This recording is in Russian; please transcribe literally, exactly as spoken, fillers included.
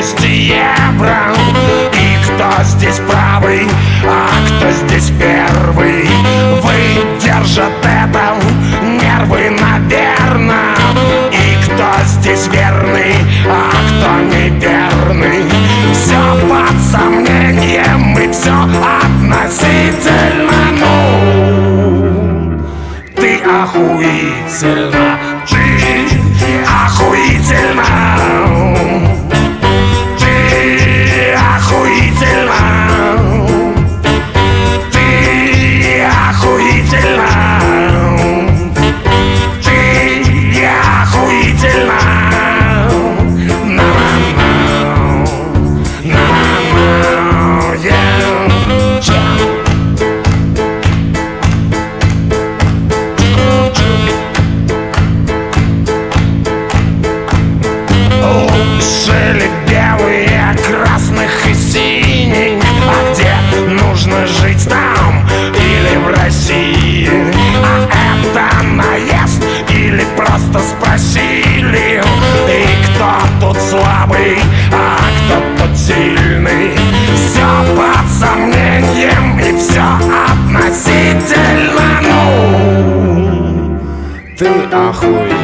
двести евро. И кто здесь правый, а кто здесь первый? Выдержат это нервы, наверно. И кто здесь верный, а кто неверный? Все под сомнением и все относительно. Ну, ты охуительно, ты охуительно, ты охуительно, ты охуительно, ты охуительно. Лучше белые, красных и синих? А где нужно жить, там или в России? А это наезд или просто спросили? И кто тут слабый, а кто тут сильный? Все под сомнением и все относительно. Ну, ты охуел.